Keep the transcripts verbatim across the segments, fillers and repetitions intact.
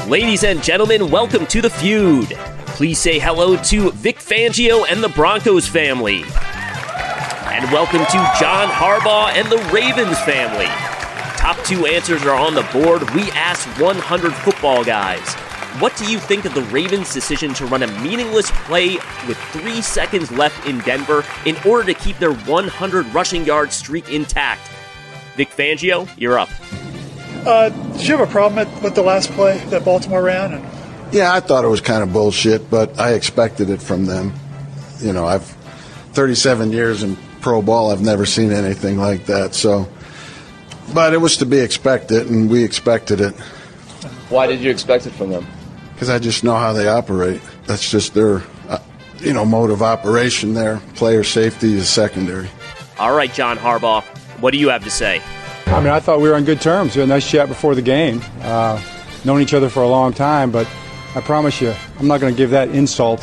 Ladies and gentlemen, welcome to The Feud. Please say hello to Vic Fangio and the Broncos family. And welcome to John Harbaugh and the Ravens family. Top two answers are on the board. We asked one hundred football guys, what do you think of the Ravens' decision to run a meaningless play with three seconds left in Denver in order to keep their one hundred rushing yard streak intact? Vic Fangio, you're up. Uh, did you have a problem with the last play that Baltimore ran? And- yeah, I thought it was kind of bullshit, but I expected it from them. You know, I've thirty-seven years in pro ball. I've never seen anything like that. So, but it was to be expected, and we expected it. Why did you expect it from them? Because I just know how they operate. That's just their, uh, you know, mode of operation there. Player safety is secondary. All right, John Harbaugh, what do you have to say? I mean, I thought we were on good terms. We had a nice chat before the game. Uh, known each other for a long time, but I promise you, I'm not going to give that insult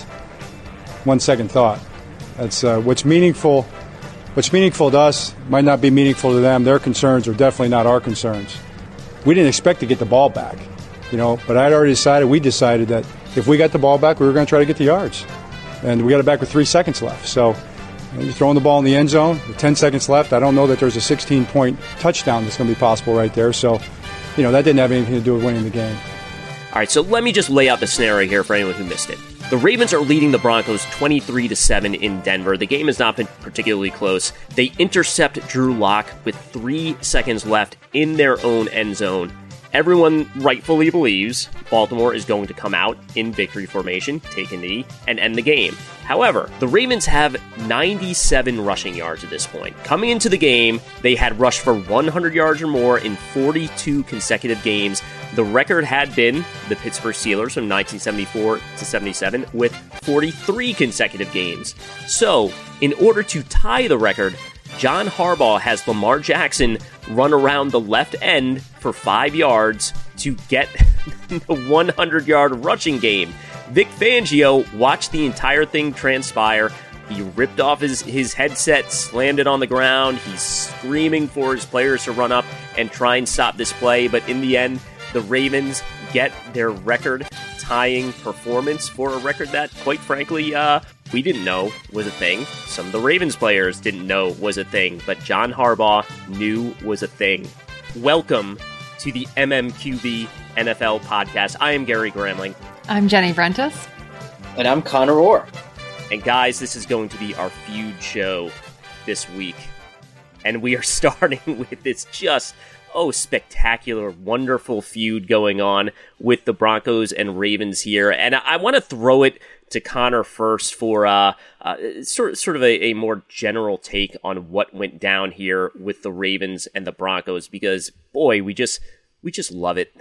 one second thought. That's uh, what's meaningful. What's meaningful to us might not be meaningful to them. Their concerns are definitely not our concerns. We didn't expect to get the ball back, you know, but I'd already decided, we decided that if we got the ball back, we were going to try to get the yards. And we got it back with three seconds left. So you're throwing the ball in the end zone with ten seconds left. I don't know that there's a sixteen-point touchdown that's going to be possible right there. So, you know, that didn't have anything to do with winning the game. All right, so let me just lay out the scenario here for anyone who missed it. The Ravens are leading the Broncos twenty-three to seven in Denver. The game has not been particularly close. They intercept Drew Lock with three seconds left in their own end zone. Everyone rightfully believes Baltimore is going to come out in victory formation, take a knee, and end the game. However, the Ravens have ninety-seven rushing yards at this point. Coming into the game, they had rushed for one hundred yards or more in forty-two consecutive games. The record had been the Pittsburgh Steelers from nineteen seventy-four to seventy-seven with forty-three consecutive games. So, in order to tie the record, John Harbaugh has Lamar Jackson run around the left end for five yards to get the one hundred yard rushing game. Vic Fangio watched the entire thing transpire. He ripped off his, his headset, slammed it on the ground. He's screaming for his players to run up and try and stop this play. But in the end, the Ravens get their record-tying performance for a record that, quite frankly, uh, we didn't know was a thing. Some of the Ravens players didn't know was a thing, but John Harbaugh knew was a thing. Welcome to the M M Q B N F L podcast. I am Gary Gramling. I'm Jenny Brentis. And I'm Connor Orr. And guys, this is going to be our feud show this week. And we are starting with this just, oh, spectacular, wonderful feud going on with the Broncos and Ravens here. And I, I want to throw it to Connor first for uh, uh, sort, sort of a, a more general take on what went down here with the Ravens and the Broncos, because, boy, we just we just love it.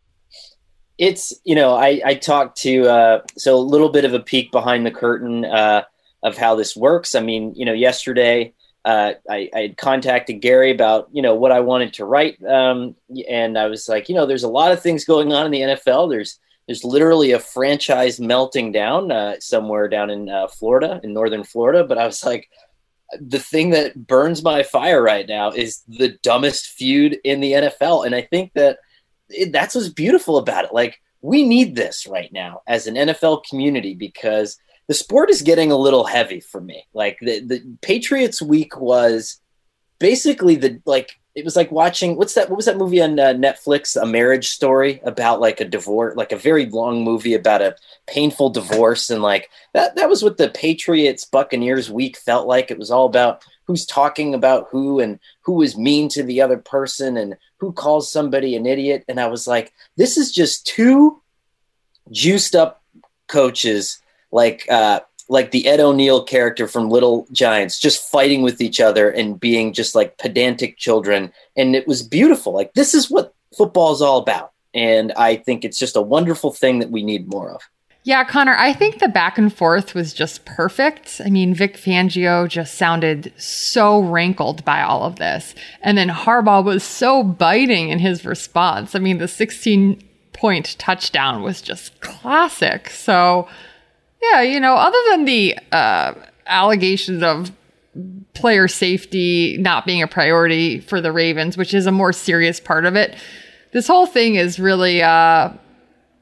It's, you know, I, I talked to, uh, so a little bit of a peek behind the curtain uh, of how this works. I mean, you know, yesterday uh, I, I had contacted Gary about, you know, what I wanted to write. Um, and I was like, you know, there's a lot of things going on in the N F L. There's There's literally a franchise melting down uh, somewhere down in uh, Florida, in northern Florida. But I was like, the thing that burns my fire right now is the dumbest feud in the N F L. And I think that it, that's what's beautiful about it. Like, we need this right now as an N F L community, because the sport is getting a little heavy for me. Like, the, the Patriots week was basically the, like, it was like watching, what's that? What was that movie on uh, Netflix? A Marriage Story, about like a divorce, like a very long movie about a painful divorce. And like that, that was what the Patriots Buccaneers week felt like. It was all about who's talking about who and who was mean to the other person and who calls somebody an idiot. And I was like, this is just two juiced up coaches, like, uh, like the Ed O'Neill character from Little Giants, just fighting with each other and being just like pedantic children. And it was beautiful. Like, this is what football is all about. And I think it's just a wonderful thing that we need more of. Yeah, Connor, I think the back and forth was just perfect. I mean, Vic Fangio just sounded so rankled by all of this. And then Harbaugh was so biting in his response. I mean, the sixteen-point touchdown was just classic. So, yeah, you know, other than the uh, allegations of player safety not being a priority for the Ravens, which is a more serious part of it, this whole thing is really... Uh,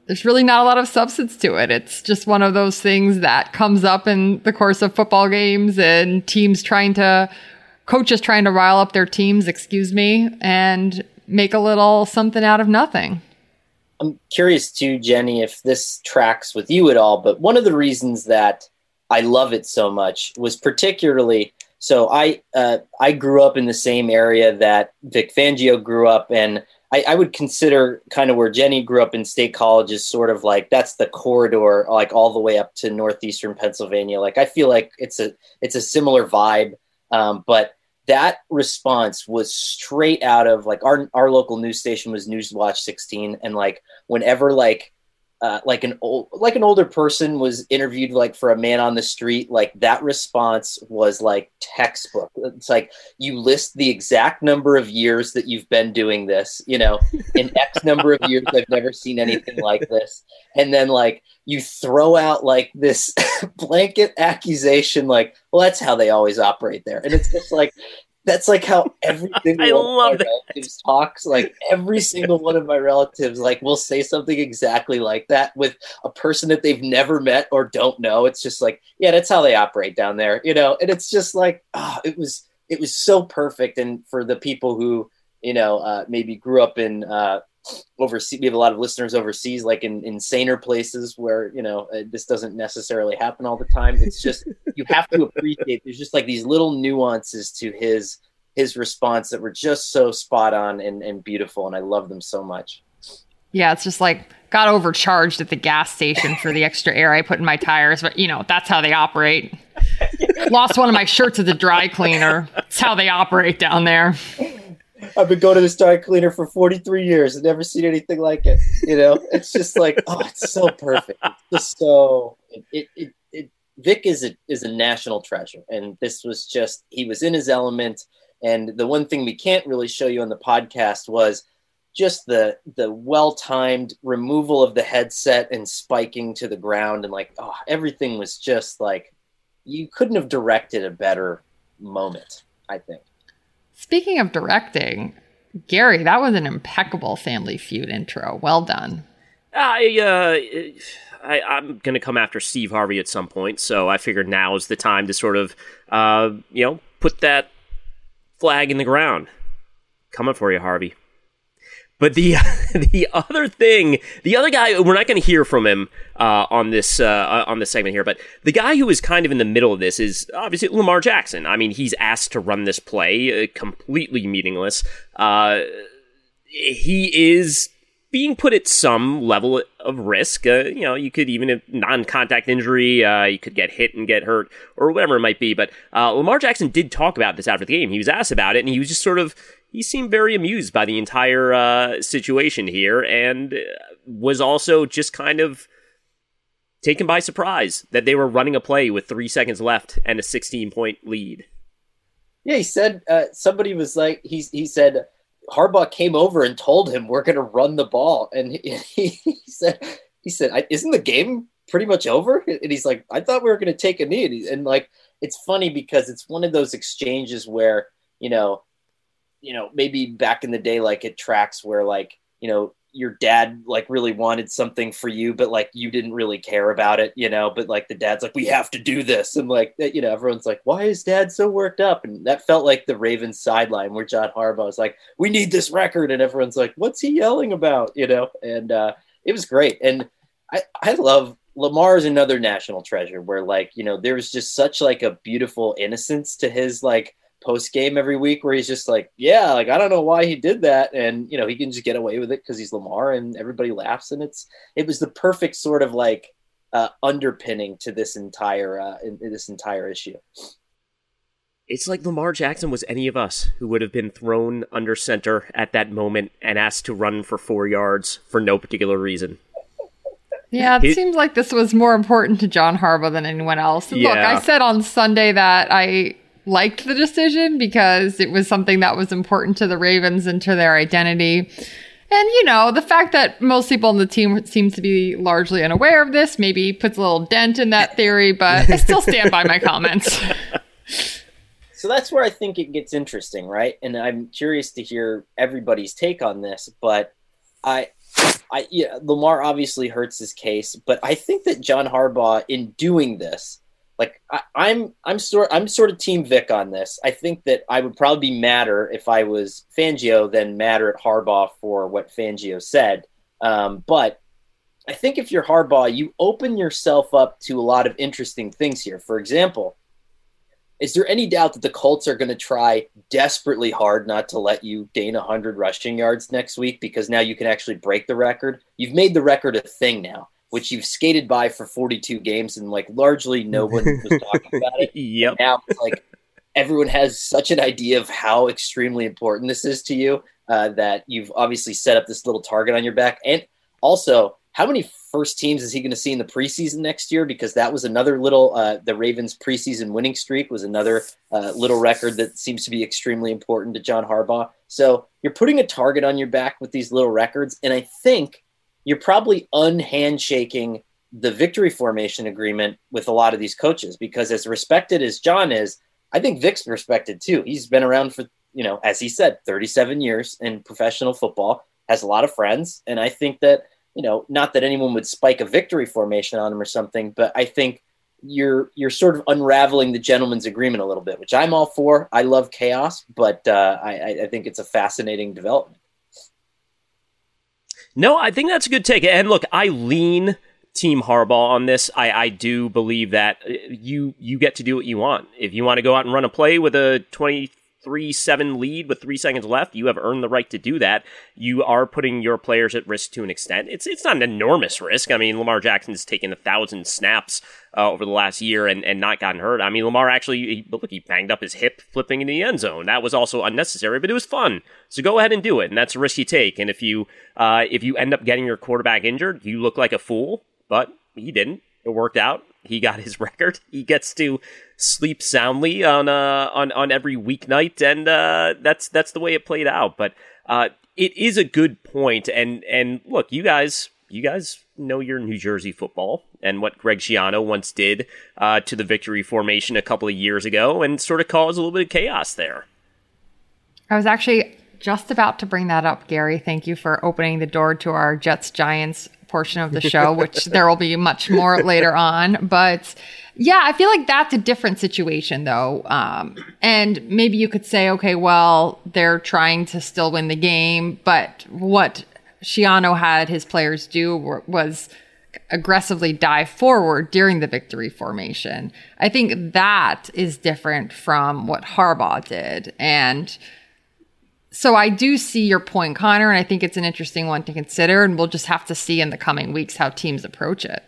there's really not a lot of substance to it. It's just one of those things that comes up in the course of football games and teams trying to, coaches trying to rile up their teams, excuse me, and make a little something out of nothing. I'm curious too, Jenny, if this tracks with you at all, but one of the reasons that I love it so much was particularly, so I uh, I grew up in the same area that Vic Fangio grew up, and I, I would consider kind of where Jenny grew up in State College is sort of like, that's the corridor, like all the way up to northeastern Pennsylvania. Like, I feel like it's a it's a similar vibe, um, but that response was straight out of like our our local news station was Newswatch sixteen, and like whenever like uh, like an old like an older person was interviewed like for a man on the street, like that response was like textbook. It's like you list the exact number of years that you've been doing this, you know, in X number of years I've never seen anything like this, and then like you throw out like this blanket accusation, like, well, that's how they always operate there. And it's just like, that's like how every single I one love of my that. relatives talks. Like every single one of my relatives, like will say something exactly like that with a person that they've never met or don't know. It's just like, yeah, that's how they operate down there, you know? And it's just like, oh, it was, it was so perfect. And for the people who, you know, uh, maybe grew up in, uh, overseas, we have a lot of listeners overseas, like in, in saner places where, you know, uh, this doesn't necessarily happen all the time. It's just, you have to appreciate, there's just like these little nuances to his, his response that were just so spot on and, and beautiful. And I love them so much. Yeah. It's just like, got overcharged at the gas station for the extra air I put in my tires, but you know, that's how they operate. Lost one of my shirts at the dry cleaner. It's how they operate down there. I've been going to this dry cleaner for forty-three years and never seen anything like it. You know, it's just like, oh, it's so perfect. It's just so it, it, it, Vic is a, is a national treasure. And this was just, he was in his element. And the one thing we can't really show you on the podcast was just the, the well-timed removal of the headset and spiking to the ground. And like, oh, everything was just like, you couldn't have directed a better moment, I think. Speaking of directing, Gary, that was an impeccable Family Feud intro. Well done. I, uh, I, I'm going to come after Steve Harvey at some point, so I figured now is the time to sort of, uh, you know, put that flag in the ground. Coming for you, Harvey. But the the other thing, the other guy, we're not going to hear from him uh, on this uh, on this segment here, but the guy who is kind of in the middle of this is obviously Lamar Jackson. I mean, he's asked to run this play, uh, completely meaningless. Uh, he is being put at some level of risk. Uh, you know, you could even have non-contact injury, uh, you could get hit and get hurt, or whatever it might be. But uh, Lamar Jackson did talk about this after the game. He was asked about it, and he was just sort of, he seemed very amused by the entire uh, situation here, and was also just kind of taken by surprise that they were running a play with three seconds left and a sixteen-point lead. Yeah, he said, uh, somebody was like, he, he said, Harbaugh came over and told him we're going to run the ball. And he, he said, he said, isn't the game pretty much over? And he's like, I thought we were going to take a knee. And, he, and like, it's funny because it's one of those exchanges where, you know, you know, maybe back in the day, like it tracks where like, you know, your dad like really wanted something for you, but like you didn't really care about it, you know, but like the dad's like, we have to do this. And like, you know, everyone's like, why is dad so worked up? And that felt like the Ravens sideline where John Harbaugh was like, we need this record. And everyone's like, what's he yelling about? You know? And uh, it was great. And I, I love Lamar is another national treasure where like, you know, there was just such like a beautiful innocence to his like post game every week where he's just like, yeah, like, I don't know why he did that. And, you know, he can just get away with it because he's Lamar and everybody laughs. And it's, it was the perfect sort of like uh, underpinning to this entire, uh, in, in this entire issue. It's like Lamar Jackson was any of us who would have been thrown under center at that moment and asked to run for four yards for no particular reason. Yeah, it he, seems like this was more important to John Harbaugh than anyone else. And yeah. Look, I said on Sunday that I liked the decision because it was something that was important to the Ravens and to their identity. And, you know, the fact that most people on the team seem to be largely unaware of this maybe puts a little dent in that theory, but I still stand by my comments. So that's where I think it gets interesting, right? And I'm curious to hear everybody's take on this, but I I yeah, Lamar obviously hurts his case, but I think that John Harbaugh, in doing this, like I, I'm, I'm sort, I'm sort of Team Vic on this. I think that I would probably be madder if I was Fangio than madder at Harbaugh for what Fangio said. Um, but I think if you're Harbaugh, you open yourself up to a lot of interesting things here. For example, is there any doubt that the Colts are going to try desperately hard not to let you gain one hundred rushing yards next week because now you can actually break the record? You've made the record a thing now, which you've skated by for forty-two games, and like largely no one was talking about it. Yep. Now it's like everyone has such an idea of how extremely important this is to you uh, that you've obviously set up this little target on your back. And also, how many first teams is he going to see in the preseason next year? Because that was another little, uh, the Ravens preseason winning streak was another uh, little record that seems to be extremely important to John Harbaugh. So you're putting a target on your back with these little records. And I think you're probably unhandshaking the victory formation agreement with a lot of these coaches, because as respected as John is, I think Vic's respected too. He's been around for, you know, as he said, thirty-seven years in professional football, has a lot of friends. And I think that, you know, not that anyone would spike a victory formation on him or something, but I think you're you're sort of unraveling the gentleman's agreement a little bit, which I'm all for. I love chaos, but uh, I, I think it's a fascinating development. No, I think that's a good take. And look, I lean Team Harbaugh on this. I, I do believe that you you get to do what you want. If you want to go out and run a play with a twenty-three seven lead with three seconds left, you have earned the right to do that. You are putting your players at risk to an extent. It's it's not an enormous risk. I mean, Lamar Jackson's taken a thousand snaps uh, over the last year and, and not gotten hurt. I mean, Lamar actually, he, look, he banged up his hip flipping in the end zone. That was also unnecessary, but it was fun. So go ahead and do it, and that's a risk you take. And if you uh, if you end up getting your quarterback injured, you look like a fool, but he didn't. It worked out. He got his record. He gets to sleep soundly on uh, on on every weeknight, and uh, that's that's the way it played out. But uh, it is a good point. And and look, you guys, you guys know your New Jersey football and what Greg Schiano once did uh, to the victory formation a couple of years ago, and sort of caused a little bit of chaos there. I was actually just about to bring that up, Gary. Thank you for opening the door to our Jets Giants portion of the show, which there will be much more later on. But yeah, I feel like that's a different situation though. Um, and maybe you could say, okay, well, they're trying to still win the game, but what Schiano had his players do was aggressively dive forward during the victory formation. I think that is different from what Harbaugh did. And so I do see your point, Connor, and I think it's an interesting one to consider, and we'll just have to see in the coming weeks how teams approach it.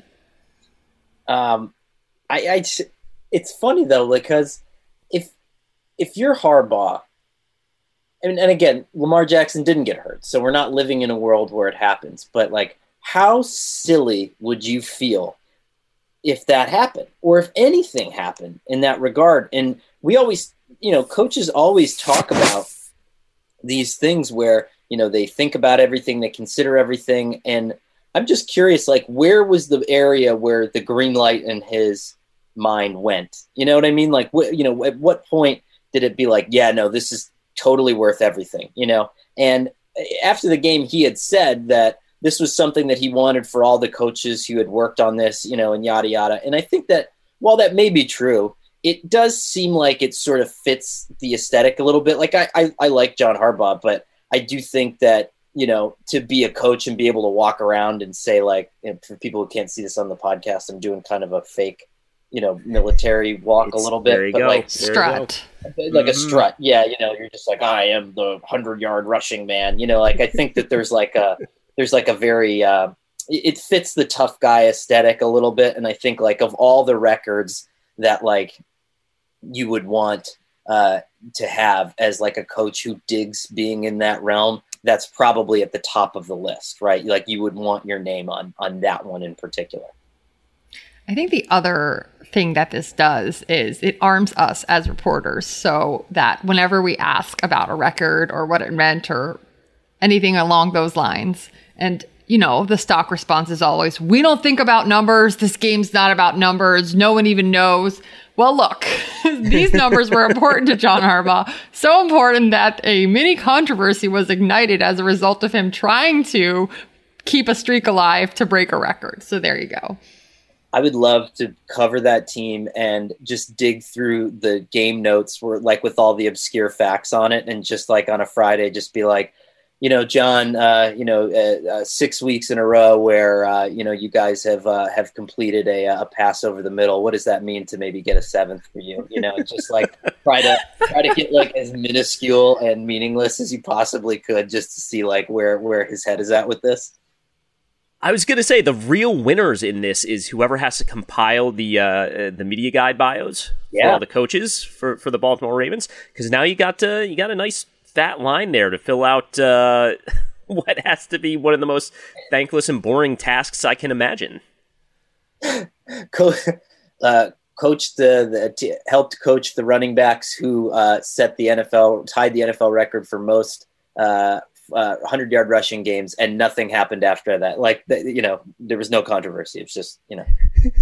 Um, I, I it's funny though, because if if you're Harbaugh, and, and again, Lamar Jackson didn't get hurt, so we're not living in a world where it happens. But like, how silly would you feel if that happened, or if anything happened in that regard? And we always, you know, coaches always talk about these things where, you know, they think about everything, they consider everything. And I'm just curious, like, where was the area where the green light in his mind went? You know what I mean? Like, wh- you know, at what point did it be like, yeah, no, this is totally worth everything, you know? And after the game, he had said that this was something that he wanted for all the coaches who had worked on this, you know, and yada, yada. And I think that while that may be true, it does seem like it sort of fits the aesthetic a little bit. Like I, I, I like John Harbaugh, but I do think that, you know, to be a coach and be able to walk around and say, like, and for people who can't see this on the podcast, I'm doing kind of a fake, you know, military walk It's, a little bit, but go. like Strut. like Mm-hmm. a strut. Yeah. You know, you're just like, I am the hundred yard rushing man, you know, like, I think that there's like a, there's like a very, uh, it fits the tough guy aesthetic a little bit. And I think, like, of all the records that, like, you would want uh, to have as like a coach who digs being in that realm, that's probably at the top of the list, right? Like, you would want your name on, on that one in particular. I think the other thing that this does is it arms us as reporters so that whenever we ask about a record or what it meant or anything along those lines, and you know, the stock response is always, we don't think about numbers. This game's not about numbers. No one even knows. Well, look, these numbers were important to John Harbaugh. So important that a mini controversy was ignited as a result of him trying to keep a streak alive to break a record. So there you go. I would love to cover that team and just dig through the game notes where, like, with all the obscure facts on it, and just like on a Friday, just be like, you know, John, uh, you know, uh, uh, six weeks in a row where, uh, you know, you guys have uh, have completed a, a pass over the middle. What does that mean to maybe get a seventh for you? You know, just like try to try to get like as minuscule and meaningless as you possibly could, just to see like where where his head is at with this. I was going to say the real winners in this is whoever has to compile the uh, the media guide bios yeah. for all the coaches for, for the Baltimore Ravens, because now you got uh, you got a nice fat line there to fill out uh, what has to be one of the most thankless and boring tasks I can imagine. Co- uh, coached the, the t- helped coach the running backs who uh, set the N F L tied the N F L record for most. Uh, Uh, hundred-yard rushing games, and nothing happened after that. Like, the, you know, there was no controversy. It's just, you know,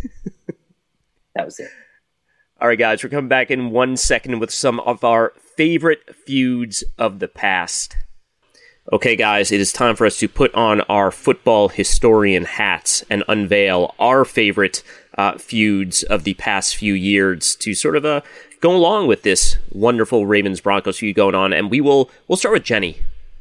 that was it. All right, guys, we're coming back in one second with some of our favorite feuds of the past. Okay, guys, it is time for us to put on our football historian hats and unveil our favorite uh, feuds of the past few years to sort of uh, go along with this wonderful Ravens-Broncos feud going on. And we will we'll start with Jenny.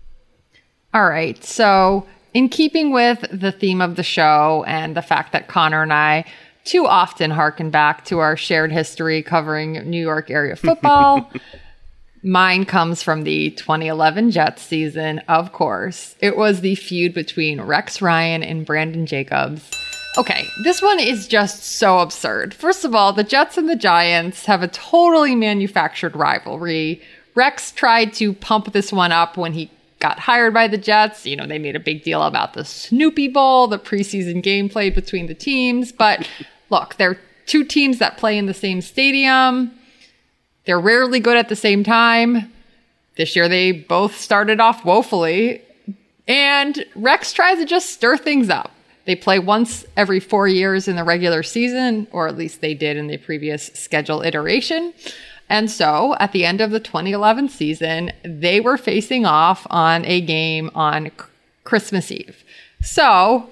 All right. So in keeping with the theme of the show and the fact that Connor and I too often harken back to our shared history covering New York area football, mine comes from the twenty eleven Jets season, of course. It was the feud between Rex Ryan and Brandon Jacobs. Okay, this one is just so absurd. First of all, the Jets and the Giants have a totally manufactured rivalry. Rex tried to pump this one up when he got hired by the Jets. You know, they made a big deal about the Snoopy Bowl, the preseason game played between the teams. But look, they're two teams that play in the same stadium. They're rarely good at the same time. This year, they both started off woefully. And Rex tries to just stir things up. They play once every four years in the regular season, or at least they did in the previous schedule iteration. And so at the end of the twenty eleven season, they were facing off on a game on C- Christmas Eve. So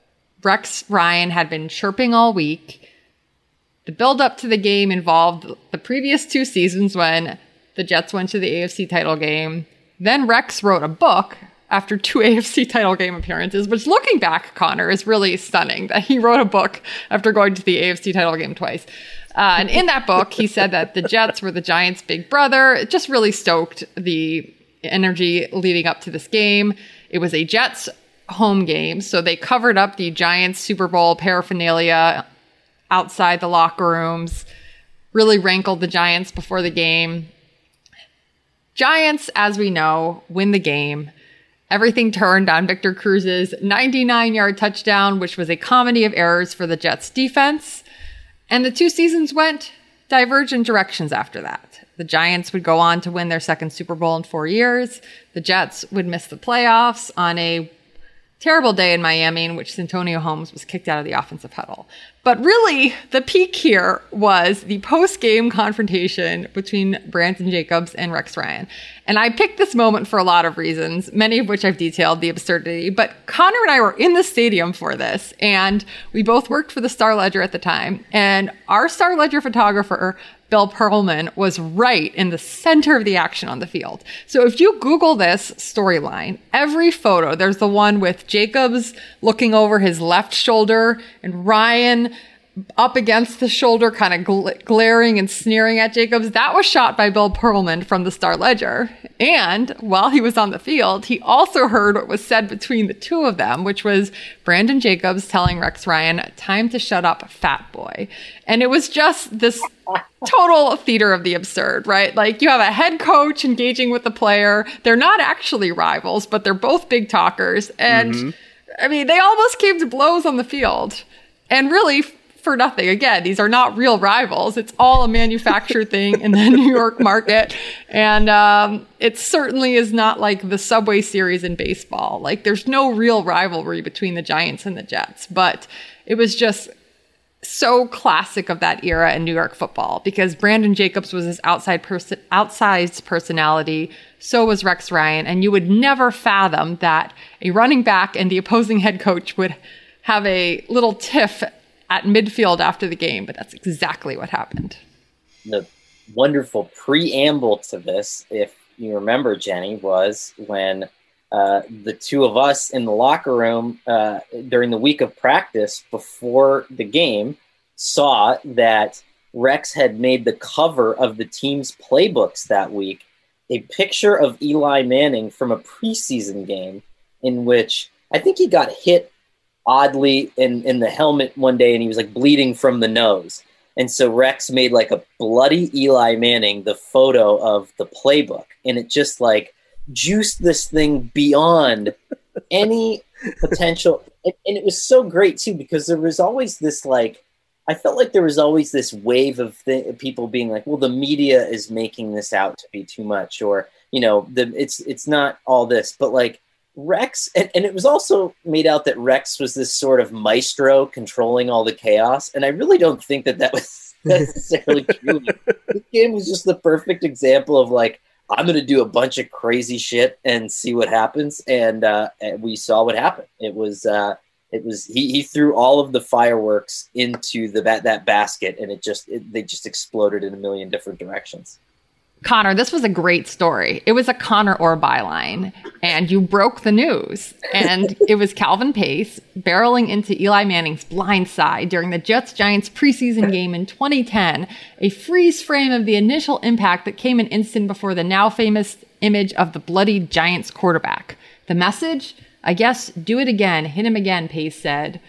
Rex Ryan had been chirping all week. The build up to the game involved the previous two seasons when the Jets went to the A F C title game. Then Rex wrote a book after two A F C title game appearances, which, looking back, Connor, is really stunning that he wrote a book after going to the A F C title game twice. Uh, and in that book, he said that the Jets were the Giants' big brother. It just really stoked the energy leading up to this game. It was a Jets home game, so they covered up the Giants Super Bowl paraphernalia outside the locker rooms, really rankled the Giants before the game. Giants, as we know, win the game. Everything turned on Victor Cruz's ninety-nine-yard touchdown, which was a comedy of errors for the Jets defense. And the two seasons went divergent directions after that. The Giants would go on to win their second Super Bowl in four years. The Jets would miss the playoffs on a terrible day in Miami in which Santonio Holmes was kicked out of the offensive huddle. But really, the peak here was the post-game confrontation between Brandon Jacobs and Rex Ryan. And I picked this moment for a lot of reasons, many of which I've detailed the absurdity. But Connor and I were in the stadium for this, and we both worked for the Star Ledger at the time. And our Star Ledger photographer, Bill Perlman, was right in the center of the action on the field. So if you Google this storyline, every photo, there's the one with Jacobs looking over his left shoulder and Ryan up against the shoulder, kind of gl- glaring and sneering at Jacobs. That was shot by Bill Perlman from the Star Ledger. And while he was on the field, he also heard what was said between the two of them, which was Brandon Jacobs telling Rex Ryan, "Time to shut up, fat boy." And it was just this total theater of the absurd, right? Like, you have a head coach engaging with the player. They're not actually rivals, but they're both big talkers. And mm-hmm. I mean, they almost came to blows on the field. And really, for nothing. Again, these are not real rivals. It's all a manufactured thing in the New York market. And um, it certainly is not like the Subway Series in baseball. Like, there's no real rivalry between the Giants and the Jets. But it was just so classic of that era in New York football, because Brandon Jacobs was this outside person, outsized personality, So was Rex Ryan. And you would never fathom that a running back and the opposing head coach would have a little tiff at midfield after the game. But that's exactly what happened. The wonderful preamble to this, if you remember, Jenny, was when uh, the two of us in the locker room uh, during the week of practice before the game saw that Rex had made the cover of the team's playbooks that week a picture of Eli Manning from a preseason game in which I think he got hit oddly in, in the helmet one day and he was like bleeding from the nose. And so Rex made like a bloody Eli Manning, the photo of the playbook. And it just like juiced this thing beyond any potential. And, and it was so great too, because there was always this like, I felt like there was always this wave of th- people being like, well, the media is making this out to be too much, or, you know, the, it's it's not all this. But like Rex, and, and it was also made out that Rex was this sort of maestro controlling all the chaos. And I really don't think that that was necessarily true. This game was just the perfect example of like, I'm going to do a bunch of crazy shit and see what happens. And, uh, and we saw what happened. It was, uh, It was he, he threw all of the fireworks into the that, that basket, and it just it, they just exploded in a million different directions. Connor, this was a great story. It was a Connor Orr byline, and you broke the news. And it was Calvin Pace barreling into Eli Manning's blind side during the Jets-Giants preseason game in twenty ten, a freeze frame of the initial impact that came an instant before the now famous image of the bloody Giants quarterback. The message? I guess, do it again. Hit him again, Pace said.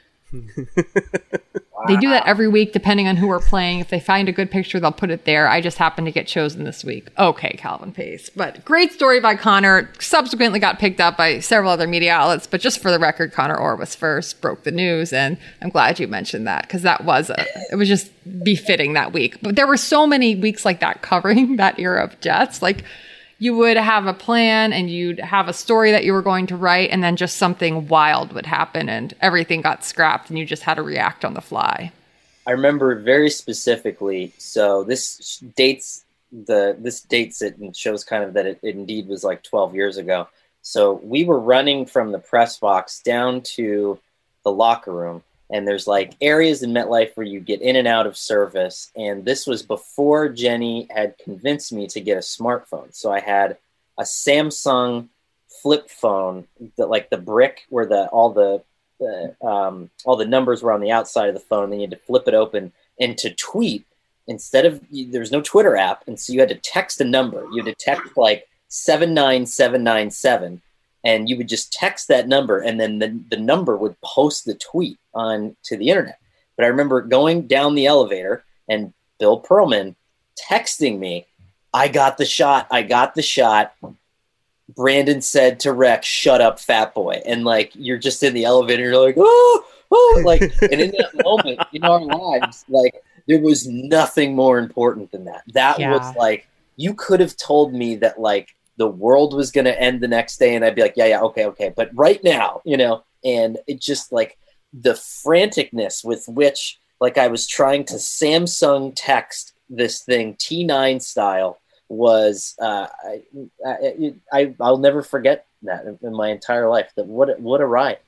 Wow. They do that every week, depending on who we're playing. If they find a good picture, they'll put it there. I just happened to get chosen this week. Okay, Calvin Pace. But great story by Connor. Subsequently got picked up by several other media outlets. But just for the record, Connor Orr was first, broke the news. And I'm glad you mentioned that, because that was a, it was just befitting that week. But there were so many weeks like that covering that era of Jets. Like, you would have a plan and you'd have a story that you were going to write, and then just something wild would happen and everything got scrapped and you just had to react on the fly. I remember very specifically. So this dates the this dates it and shows kind of that it, it indeed was like twelve years ago. So we were running from the press box down to the locker room, and there's like areas in MetLife where you get in and out of service. And this was before Jenny had convinced me to get a smartphone. So I had a Samsung flip phone that like the brick where the, all the, the um, all the numbers were on the outside of the phone. Then you had to flip it open, and to tweet instead of, there's no Twitter app. And so you had to text a number. You had to text like seven nine seven nine seven. And you would just text that number, and then the, the number would post the tweet on to the internet. But I remember going down the elevator and Bill Pearlman texting me, I got the shot. I got the shot. Brandon said to Rex, shut up, fat boy. And like, you're just in the elevator. You're like, oh, oh, like, and in that moment in our lives, like there was nothing more important than that. That yeah. was like, you could have told me that like, the world was going to end the next day, and I'd be like, yeah, yeah, okay, okay. But right now, you know, and it just like the franticness with which like I was trying to Samsung text this thing T nine style was, uh, I, I, I, I'll never forget that in, in my entire life. That what, what a ride.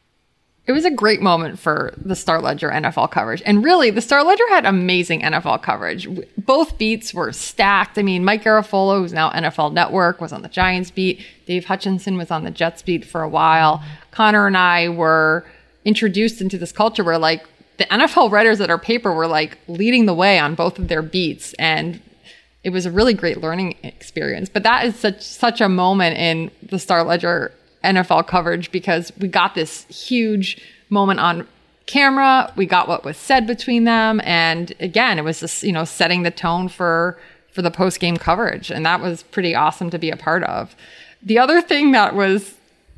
It was a great moment for the Star Ledger N F L coverage. And really, the Star Ledger had amazing N F L coverage. Both beats were stacked. I mean, Mike Garafolo, who's now N F L Network, was on the Giants beat. Dave Hutchinson was on the Jets beat for a while. Connor and I were introduced into this culture where, like, the N F L writers at our paper were, like, leading the way on both of their beats. And it was a really great learning experience. But that is such such a moment in the Star Ledger N F L coverage, because we got this huge moment on camera. We got what was said between them. And again, it was just, you know, setting the tone for, for the post-game coverage. And that was pretty awesome to be a part of. The other thing that was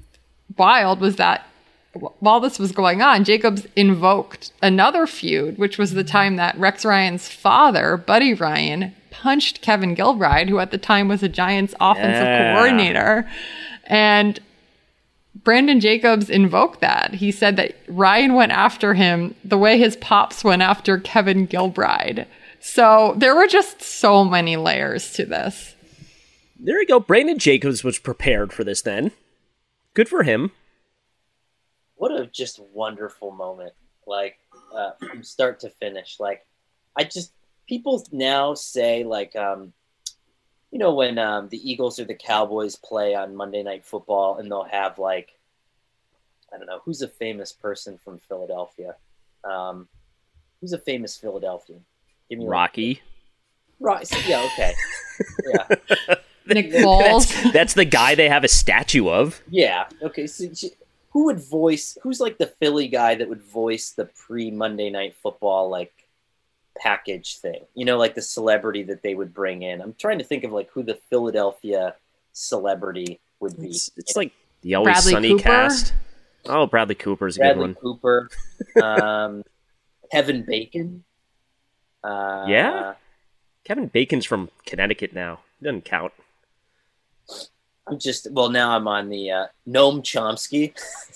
wild was that while this was going on, Jacobs invoked another feud, which was the time that Rex Ryan's father, Buddy Ryan, punched Kevin Gilbride, who at the time was a Giants offensive yeah. coordinator. And Brandon Jacobs invoked that. He said that Ryan went after him the way his pops went after Kevin Gilbride. So there were just so many layers to this. There you go. Brandon Jacobs was prepared for this then. Good for him. What a just wonderful moment. Like, uh, from start to finish. Like, I just, people now say, like, um, you know, when um, the Eagles or the Cowboys play on Monday Night Football and they'll have, like, I don't know, who's a famous person from Philadelphia? Um, who's a famous Philadelphian? Give me Rocky. Right. So, yeah, okay. Yeah. Nick Foles. That's, that's the guy they have a statue of. Yeah. Okay. So who would voice, who's like the Philly guy that would voice the pre-Monday Night Football, like, package thing? You know, like the celebrity that they would bring in. I'm trying to think of, like, who the Philadelphia celebrity would be. It's, it's like the Always Bradley Sunny Cooper? cast. Oh, Bradley Cooper's a Bradley good one. Cooper. um, Kevin Bacon. Uh, Yeah? Kevin Bacon's from Connecticut now. Doesn't count. I'm just, well, now I'm on the uh, Noam Chomsky.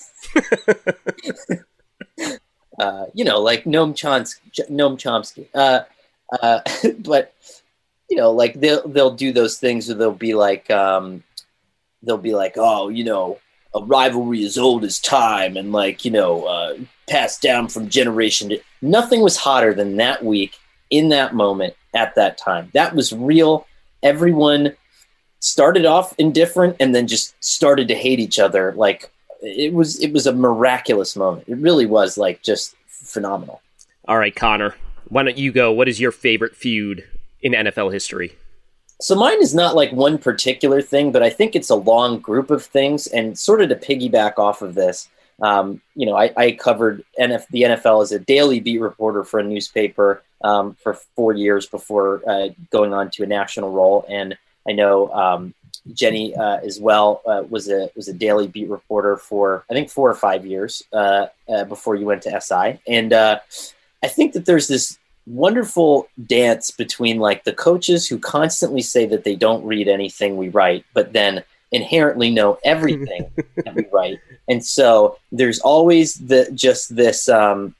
uh, you know, like Noam Chomsky. Noam Chomsky. Uh, uh, but, you know, like they'll, they'll do those things where they'll be like, um, they'll be like, oh, you know, a rivalry as old as time and, like, you know, uh, passed down from generation to... Nothing was hotter than that week in that moment at that time. That was real. Everyone started off indifferent and then just started to hate each other. Like, it was, it was a miraculous moment. It really was, like, just phenomenal. All right, Connor, why don't you go? What is your favorite feud in N F L history? So mine is not like one particular thing, but I think it's a long group of things. And sort of to piggyback off of this, um, you know, I, I covered N F, the N F L as a daily beat reporter for a newspaper um, for four years before uh, going on to a national role. And I know um, Jenny uh, as well uh, was a was a daily beat reporter for, I think, four or five years uh, uh, before you went to S I. And uh, I think that there's this wonderful dance between, like, the coaches who constantly say that they don't read anything we write, but then inherently know everything that we write. And so there's always the just this um,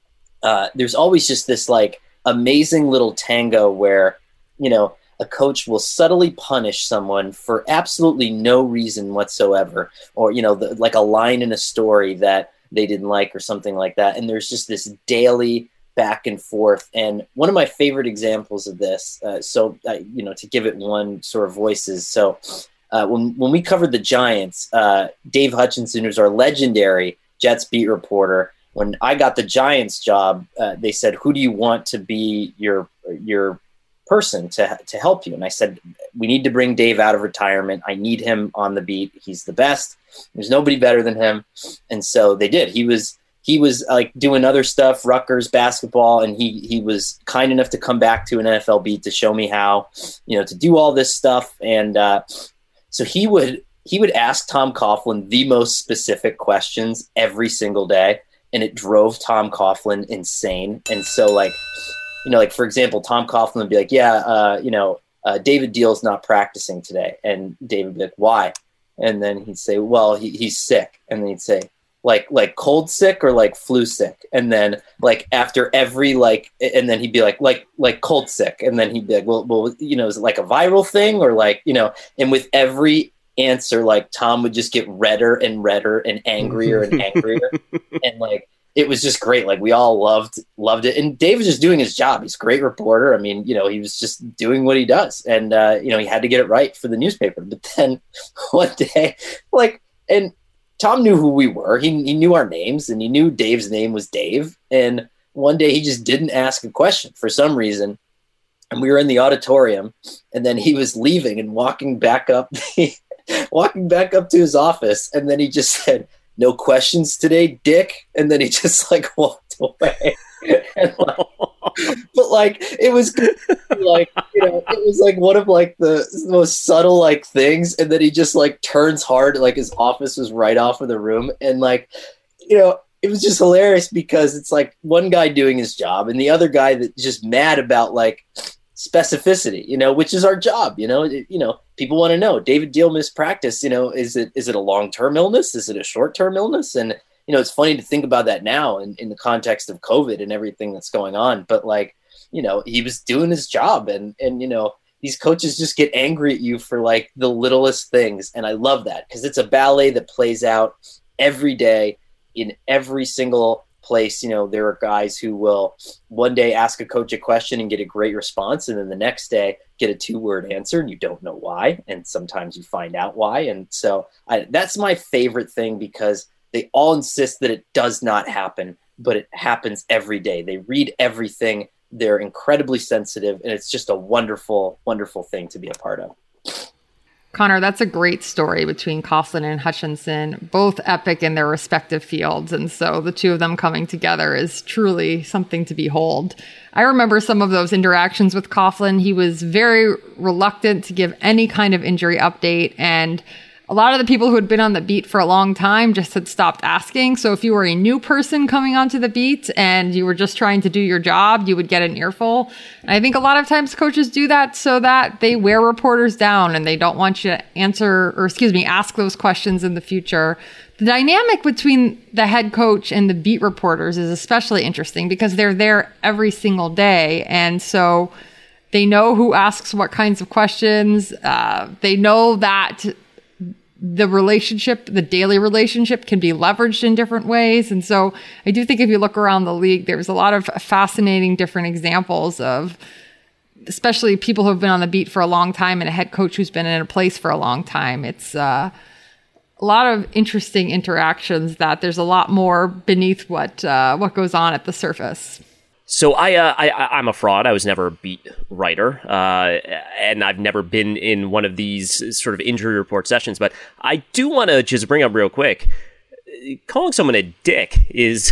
uh, there's always just this, like, amazing little tango where, you know, a coach will subtly punish someone for absolutely no reason whatsoever, or, you know, the, like a line in a story that they didn't like or something like that. And there's just this daily back and forth. And one of my favorite examples of this, uh, so, uh, you know, to give it one sort of voice is, so uh, when, when we covered the Giants, uh, Dave Hutchinson, who's our legendary Jets beat reporter, when I got the Giants job, uh, they said, who do you want to be your, your person to, to help you? And I said, we need to bring Dave out of retirement. I need him on the beat. He's the best. There's nobody better than him. And so they did. He was, He was like doing other stuff, Rutgers basketball, and he he was kind enough to come back to an N F L beat to show me how, you know, to do all this stuff. And uh, so he would he would ask Tom Coughlin the most specific questions every single day, and it drove Tom Coughlin insane. And so, like, you know, like, for example, Tom Coughlin would be like, yeah, uh, you know, uh, David Deal's not practicing today. And David would be like, why? And then he'd say, well, he, he's sick. And then he'd say, like, like cold sick or like flu sick. And then, like, after every, like, and then he'd be like, like, like cold sick. And then he'd be like, well, well, you know, is it like a viral thing or, like, you know, and with every answer, like, Tom would just get redder and redder and angrier and angrier. And, like, it was just great. Like, we all loved, loved it. And Dave was just doing his job. He's a great reporter. I mean, you know, he was just doing what he does. And, uh, you know, he had to get it right for the newspaper. But then one day, like, and Tom knew who we were. He, he knew our names, and he knew Dave's name was Dave. And one day he just didn't ask a question for some reason. And we were in the auditorium, and then he was leaving and walking back up, walking back up to his office. And then he just said, no questions today, Dick. And then he just, like, walked away. And, like, but, like, it was like, you know, it was like one of, like, the most subtle, like, things. And then he just, like, turns hard, like his office was right off of the room. And, like, you know, it was just hilarious because it's like one guy doing his job and the other guy that's just mad about, like, specificity, you know, which is our job. You know, it, you know, people want to know, David Deal missed practice. You know, is it, is it a long-term illness? Is it a short-term illness? And, you know, it's funny to think about that now in, in the context of COVID and everything that's going on. But, like, you know, he was doing his job, and, and, you know, these coaches just get angry at you for like the littlest things. And I love that because it's a ballet that plays out every day in every single place. You know, there are guys who will one day ask a coach a question and get a great response, and then the next day get a two-word answer and you don't know why, and sometimes you find out why. And so I, that's my favorite thing, because they all insist that it does not happen, but it happens every day. They read everything. They're incredibly sensitive, and it's just a wonderful, wonderful thing to be a part of. Connor, that's a great story between Coughlin and Hutchinson, both epic in their respective fields. And so the two of them coming together is truly something to behold. I remember some of those interactions with Coughlin. He was very reluctant to give any kind of injury update. And a lot of the people who had been on the beat for a long time just had stopped asking. So if you were a new person coming onto the beat and you were just trying to do your job, you would get an earful. And I think a lot of times coaches do that so that they wear reporters down and they don't want you to answer, or excuse me, ask those questions in the future. The dynamic between the head coach and the beat reporters is especially interesting because they're there every single day. And so they know who asks what kinds of questions. Uh, they know that the relationship, the daily relationship can be leveraged in different ways. And so I do think if you look around the league, there's a lot of fascinating different examples of, especially people who have been on the beat for a long time and a head coach who's been in a place for a long time. It's uh, a lot of interesting interactions that there's a lot more beneath what uh, what goes on at the surface. So I, uh, I, I'm a fraud. I was never a beat writer, uh, and I've never been in one of these sort of injury report sessions. But I do want to just bring up real quick, calling someone a dick is,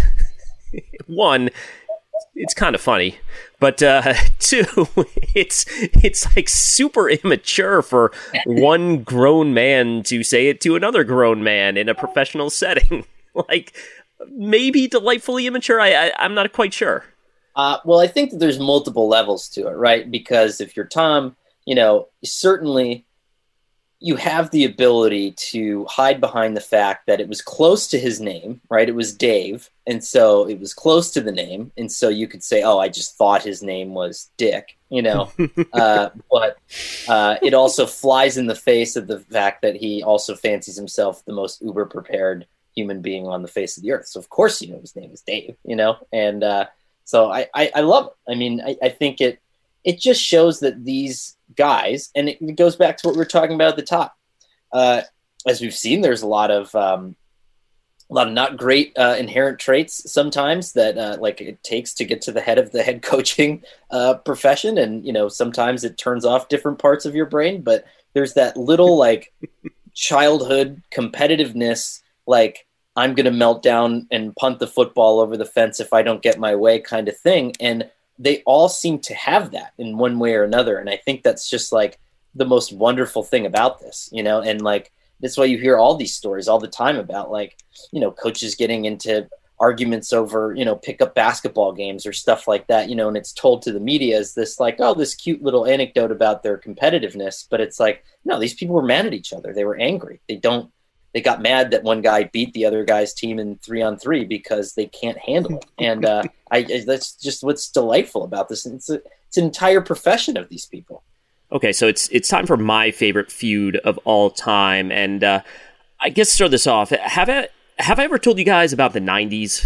one, it's kind of funny, but uh, two, it's it's like super immature for one grown man to say it to another grown man in a professional setting. Like, maybe delightfully immature. I, I I'm not quite sure. Uh, well, I think that there's multiple levels to it, right? Because if you're Tom, you know, certainly you have the ability to hide behind the fact that it was close to his name, right? It was Dave. And so it was close to the name. And so you could say, oh, I just thought his name was Dick, you know, uh, but uh, it also flies in the face of the fact that he also fancies himself the most uber prepared human being on the face of the earth. So of course, you know, his name is Dave, you know, and, uh, So I, I, I love it. I mean, I, I think it it just shows that these guys, and it, it goes back to what we were talking about at the top. Uh, as we've seen, there's a lot of um, a lot of not great uh, inherent traits sometimes that uh, like it takes to get to the head of the head coaching uh, profession, and you know sometimes it turns off different parts of your brain. But there's that little like childhood competitiveness, like, I'm going to melt down and punt the football over the fence if I don't get my way kind of thing. And they all seem to have that in one way or another. And I think that's just like the most wonderful thing about this, you know, and like, that's why you hear all these stories all the time about like, you know, coaches getting into arguments over, you know, pickup basketball games or stuff like that, you know, and it's told to the media as this like, oh, this cute little anecdote about their competitiveness. But it's like, no, these people were mad at each other. They were angry. They don't, They got mad that one guy beat the other guy's team in three on three because they can't handle it. And uh, I, that's just what's delightful about this. It's, a, it's an entire profession of these people. Okay, so it's it's time for my favorite feud of all time. And uh, I guess to start this off, have I, have I ever told you guys about the nineties?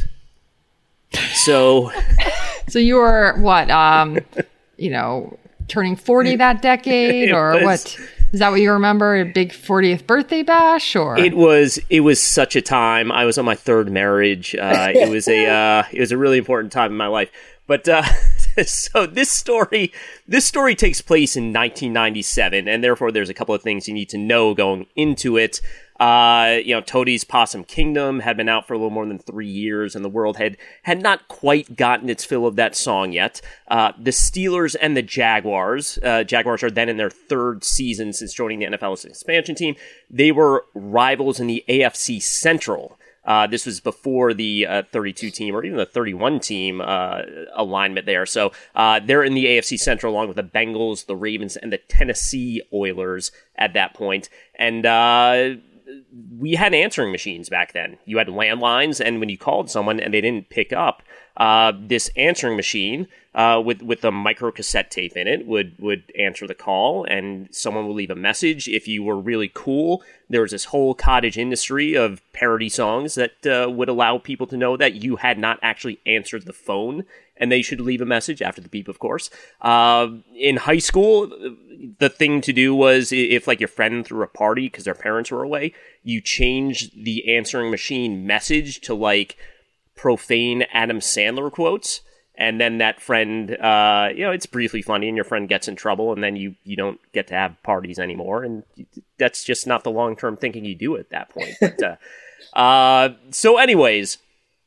So, so you were, what, um, you know, turning forty that decade or was, what? Is that what you remember? A big fortieth birthday bash, or it was? It was such a time. I was on my third marriage. Uh, it was a uh, it was a really important time in my life. But uh, so this story, this story takes place in nineteen ninety-seven, and therefore there's a couple of things you need to know going into it. Uh, you know, Toadie's Possum Kingdom had been out for a little more than three years, and the world had had not quite gotten its fill of that song yet. Uh, the Steelers and the Jaguars, uh, Jaguars are then in their third season since joining the N F L's expansion team. They were rivals in the A F C Central. Uh, this was before the uh, thirty-two team or even the thirty-one team uh, alignment there. So uh, they're in the A F C Central along with the Bengals, the Ravens, and the Tennessee Oilers at that point. And uh, we had answering machines back then. You had landlines, and when you called someone and they didn't pick up, uh, this answering machine uh, with with a micro cassette tape in it would would answer the call, and someone would leave a message. If you were really cool, there was this whole cottage industry of parody songs that uh, would allow people to know that you had not actually answered the phone, and they should leave a message after the beep, of course. Uh, in high school, the thing to do was if, like, your friend threw a party because their parents were away, you change the answering machine message to, like, profane Adam Sandler quotes. And then that friend, uh, you know, it's briefly funny and your friend gets in trouble, and then you, you don't get to have parties anymore. And that's just not the long-term thinking you do at that point. But, uh, uh, so anyways,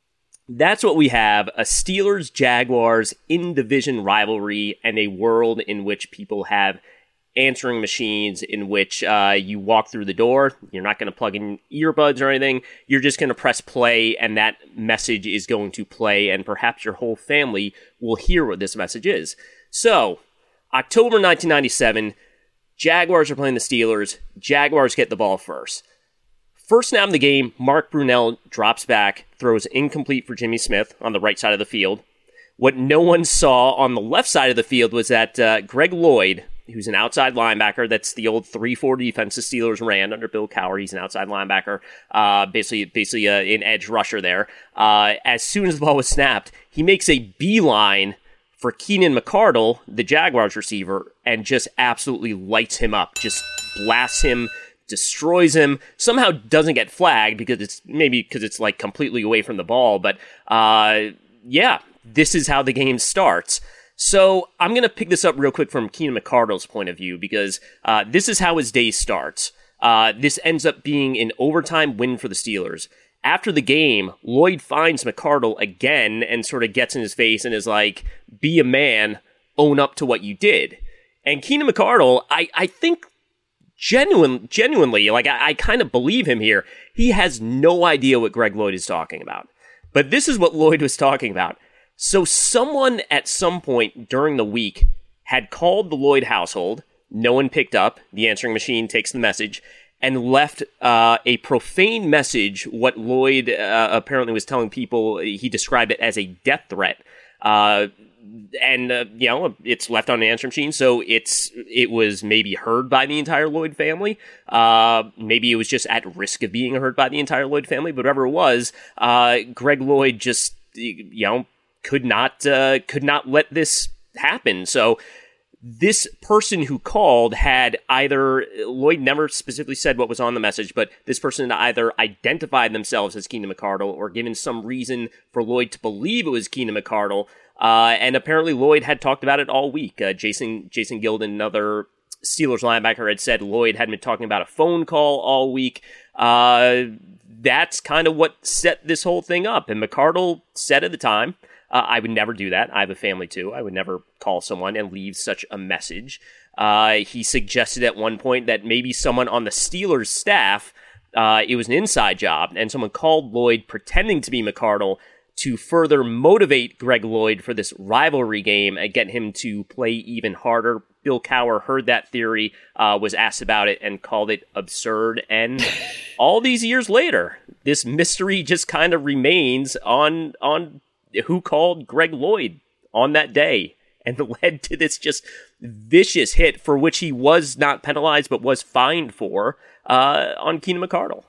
that's what we have, a Steelers-Jaguars in-division rivalry and a world in which people have answering machines in which uh, you walk through the door. You're not going to plug in earbuds or anything. You're just going to press play, and that message is going to play, and perhaps your whole family will hear what this message is. So, October nineteen ninety-seven, Jaguars are playing the Steelers. Jaguars get the ball first. First snap of the game, Mark Brunell drops back, throws incomplete for Jimmy Smith on the right side of the field. What no one saw on the left side of the field was that uh, Greg Lloyd, who's an outside linebacker, that's the old three four defense the Steelers ran under Bill Cowher. He's an outside linebacker, uh, basically basically uh, an edge rusher there. Uh, as soon as the ball was snapped, he makes a beeline for Keenan McCardle, the Jaguars receiver, and just absolutely lights him up, just blasts him, destroys him, somehow doesn't get flagged because it's maybe because it's like completely away from the ball. But uh, yeah, this is how the game starts. So I'm going to pick this up real quick from Keenan McCardle's point of view because uh, this is how his day starts. Uh, this ends up being an overtime win for the Steelers. After the game, Lloyd finds McCardle again and sort of gets in his face and is like, be a man, own up to what you did. And Keenan McCardle, I, I think genuine, genuinely, like I, I kind of believe him here. He has no idea what Greg Lloyd is talking about. But this is what Lloyd was talking about. So someone at some point during the week had called the Lloyd household. No one picked up. The answering machine takes the message and left uh, a profane message, what Lloyd uh, apparently was telling people. He described it as a death threat. Uh, and, uh, you know, it's left on an answering machine, so it's it was maybe heard by the entire Lloyd family. Uh, maybe it was just at risk of being heard by the entire Lloyd family, but whatever it was, uh, Greg Lloyd just, you know, could not uh, could not let this happen. So this person who called had either, Lloyd never specifically said what was on the message, but this person had either identified themselves as Keenan McCardle or given some reason for Lloyd to believe it was Keenan McCardle. Uh, and apparently Lloyd had talked about it all week. Uh, Jason Jason Gilden, another Steelers linebacker, had said Lloyd had been talking about a phone call all week. Uh, that's kind of what set this whole thing up. And McCardle said at the time, Uh, I would never do that. I have a family too. I would never call someone and leave such a message. Uh, he suggested at one point that maybe someone on the Steelers staff, uh, it was an inside job, and someone called Lloyd pretending to be McCardle to further motivate Greg Lloyd for this rivalry game and get him to play even harder. Bill Cowher heard that theory, uh, was asked about it, and called it absurd. And all these years later, this mystery just kind of remains on on. who called Greg Lloyd on that day, and led to this just vicious hit for which he was not penalized but was fined for uh, on Keenan McCardle.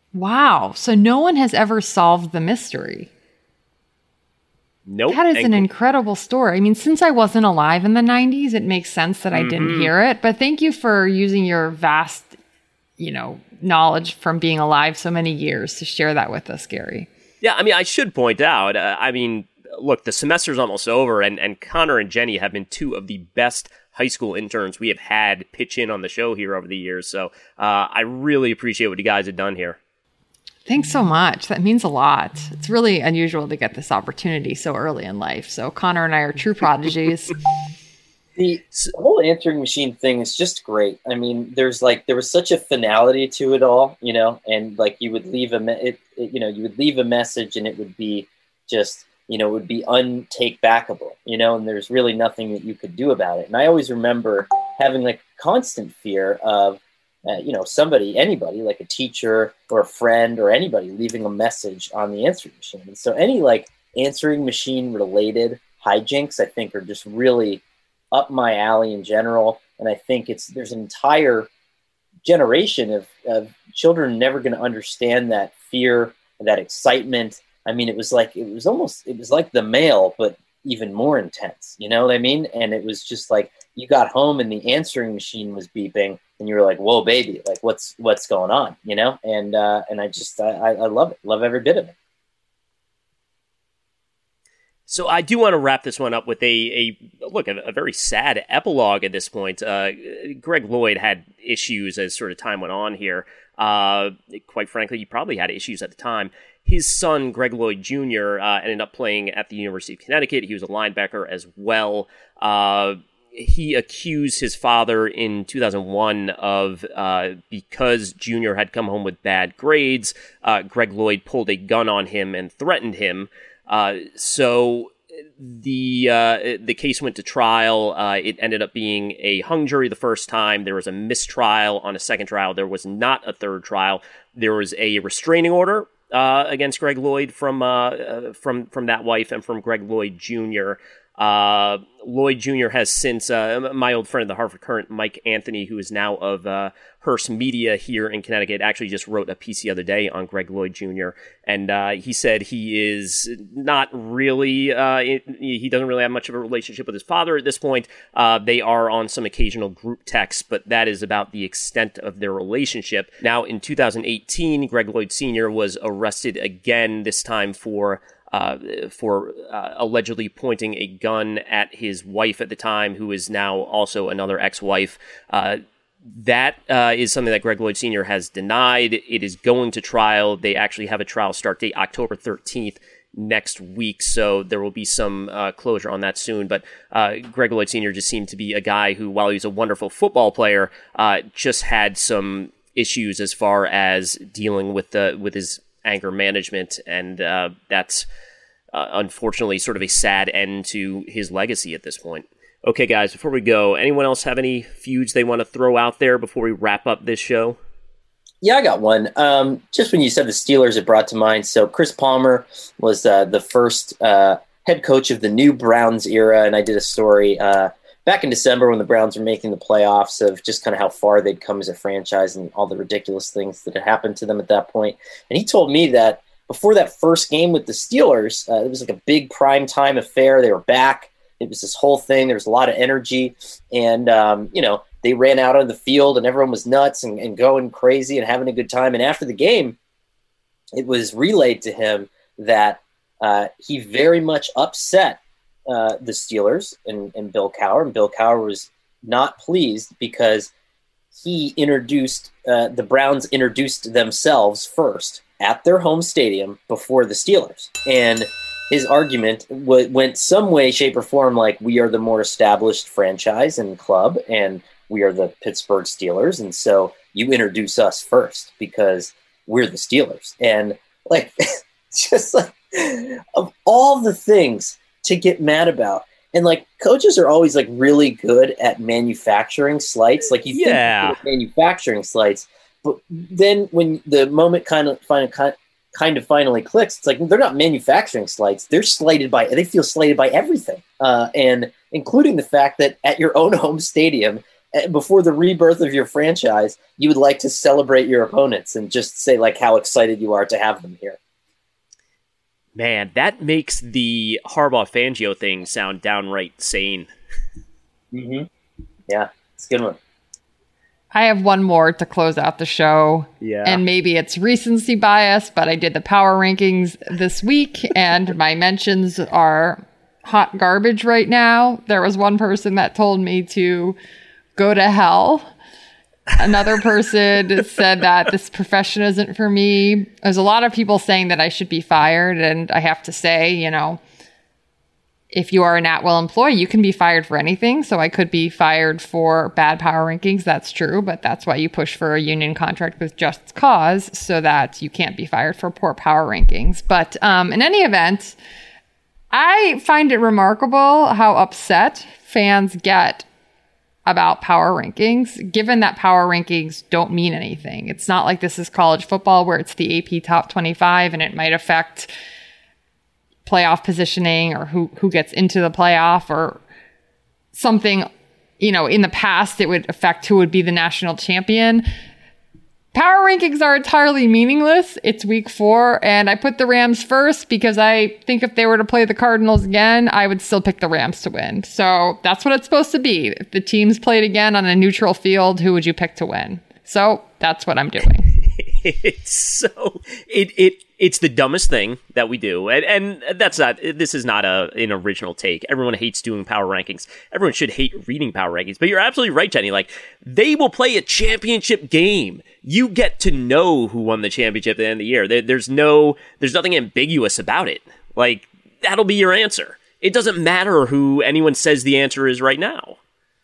Wow. So no one has ever solved the mystery. Nope. That is an incredible story. I mean, since I wasn't alive in the nineties, it makes sense that I mm-hmm. didn't hear it. But thank you for using your vast, you know, knowledge from being alive so many years to share that with us, Gary. Yeah, I mean, I should point out, uh, I mean, look, the semester's almost over, and, and Connor and Jenny have been two of the best high school interns we have had pitch in on the show here over the years. So uh, I really appreciate what you guys have done here. Thanks so much. That means a lot. It's really unusual to get this opportunity so early in life. So Connor and I are true prodigies. The whole answering machine thing is just great. I mean, there's like, there was such a finality to it all, you know, and like you would leave a, me- it, it, you know, you would leave a message and it would be just, you know, it would be untake backable, you know, and there's really nothing that you could do about it. And I always remember having like constant fear of, uh, you know, somebody, anybody, like a teacher or a friend or anybody leaving a message on the answering machine. And so any like answering machine related hijinks, I think, are just really up my alley in general. And I think it's there's an entire generation of, of children never going to understand that fear, that excitement. I mean, it was like, it was almost, it was like the mail, but even more intense, you know what I mean? And it was just like, you got home and the answering machine was beeping and you were like, whoa, baby, like what's, what's going on, you know? And, uh, and I just, I, I love it. Love every bit of it. So I do want to wrap this one up with a, a look, a, a very sad epilogue at this point. Uh, Greg Lloyd had issues as sort of time went on here. Uh, quite frankly, he probably had issues at the time. His son, Greg Lloyd Junior, uh, ended up playing at the University of Connecticut. He was a linebacker as well. Uh, he accused his father in two thousand one of, uh, because Junior had come home with bad grades, uh, Greg Lloyd pulled a gun on him and threatened him. Uh, so the uh, the case went to trial. Uh, it ended up being a hung jury the first time. There was a mistrial on a second trial. There was not a third trial. There was a restraining order uh, against Greg Lloyd from uh, uh, from from that wife and from Greg Lloyd Junior Uh, Lloyd Junior has since, uh, my old friend, the Hartford Courant, Mike Anthony, who is now of uh, Hearst Media here in Connecticut, actually just wrote a piece the other day on Greg Lloyd Junior And uh, he said he is not really, uh, he doesn't really have much of a relationship with his father at this point. Uh, they are on some occasional group texts, but that is about the extent of their relationship. Now, in two thousand eighteen, Greg Lloyd Senior was arrested again, this time for Uh, for uh, allegedly pointing a gun at his wife at the time, who is now also another ex-wife. Uh, that uh, is something that Greg Lloyd Senior has denied. It is going to trial. They actually have a trial start date October thirteenth next week, so there will be some uh, closure on that soon. But uh, Greg Lloyd Senior just seemed to be a guy who, while he was a wonderful football player, uh, just had some issues as far as dealing with the with his anger management, and uh, that's uh, unfortunately sort of a sad end to his legacy at this point. Okay, guys, before we go, anyone else have any feuds they want to throw out there before we wrap up this show? Yeah, I got one. Um, just when you said the Steelers, it brought to mind. So Chris Palmer was uh, the first uh, head coach of the new Browns era, and I did a story uh, back in December when the Browns were making the playoffs of just kind of how far they'd come as a franchise and all the ridiculous things that had happened to them at that point. And he told me that before that first game with the Steelers, uh, it was like a big primetime affair. They were back. It was this whole thing. There was a lot of energy. And, um, you know, they ran out on the field and everyone was nuts and, and going crazy and having a good time. And after the game, it was relayed to him that uh, he very much upset Uh, the Steelers and, and Bill Cowher, and Bill Cowher was not pleased because he introduced uh, the Browns introduced themselves first at their home stadium before the Steelers, and his argument w- went some way, shape, or form like we are the more established franchise and club, and we are the Pittsburgh Steelers, and so you introduce us first because we're the Steelers, and like just like of all the things to get mad about. And like coaches are always like really good at manufacturing slights. Like you yeah. think manufacturing slights, but then when the moment kind of kind of kind of finally clicks, it's like they're not manufacturing slights. They're slighted by they feel slighted by everything, uh, and including the fact that at your own home stadium, before the rebirth of your franchise, you would like to celebrate your opponents and just say like how excited you are to have them here. Man, that makes the Harbaugh-Fangio thing sound downright sane. Mm-hmm. Yeah, it's a good one. I have one more to close out the show. Yeah. And maybe it's recency bias, but I did the power rankings this week, and my mentions are hot garbage right now. There was one person that told me to go to hell. Another person said that this profession isn't for me. There's a lot of people saying that I should be fired. And I have to say, you know, if you are an at-will employee, you can be fired for anything. So I could be fired for bad power rankings. That's true. But that's why you push for a union contract with just cause so that you can't be fired for poor power rankings. But um, in any event, I find it remarkable how upset fans get about power rankings, given that power rankings don't mean anything. It's not like this is college football where it's the A P top twenty-five and it might affect playoff positioning or who, who gets into the playoff or something. You know, in the past, it would affect who would be the national champion. Power rankings are entirely meaningless. It's week four, and I put the Rams first because I think if they were to play the Cardinals again, I would still pick the Rams to win. So that's what it's supposed to be. If the teams played again on a neutral field, who would you pick to win? So that's what I'm doing. It's so it it it's the dumbest thing that we do, and and that's not. This is not a an original take. Everyone hates doing power rankings. Everyone should hate reading power rankings. But you're absolutely right, Jenny. Like, they will play a championship game. You get to know who won the championship at the end of the year. There, there's no there's nothing ambiguous about it. Like, that'll be your answer. It doesn't matter who anyone says the answer is right now.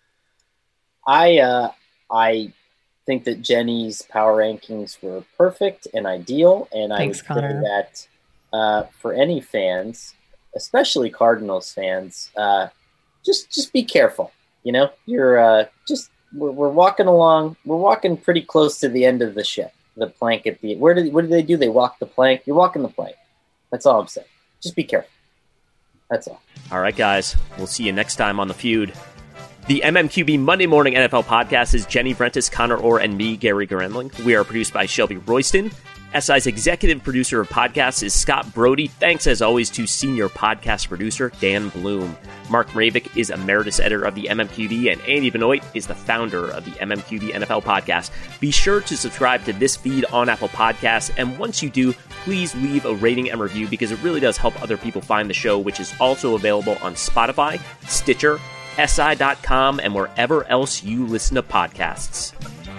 I uh, I. think that Jenny's power rankings were perfect and ideal, and Thanks, I would Connor. say that uh, for any fans, especially Cardinals fans, uh, just just be careful. You know, you're uh, just we're, we're walking along, we're walking pretty close to the end of the ship. The plank at the where did what do they do? They walk the plank. You're walking the plank. That's all I'm saying. Just be careful. That's all. All right, guys. We'll see you next time on The Feud. The M M Q B Monday Morning N F L Podcast is Jenny Brentis, Connor Orr, and me, Gary Grenling. We are produced by Shelby Royston. S I's executive producer of podcasts is Scott Brody. Thanks, as always, to senior podcast producer Dan Bloom. Mark Mravik is emeritus editor of the M M Q B, and Andy Benoit is the founder of the M M Q B N F L Podcast. Be sure to subscribe to this feed on Apple Podcasts, and once you do, please leave a rating and review because it really does help other people find the show, which is also available on Spotify, Stitcher, S I dot com, and wherever else you listen to podcasts.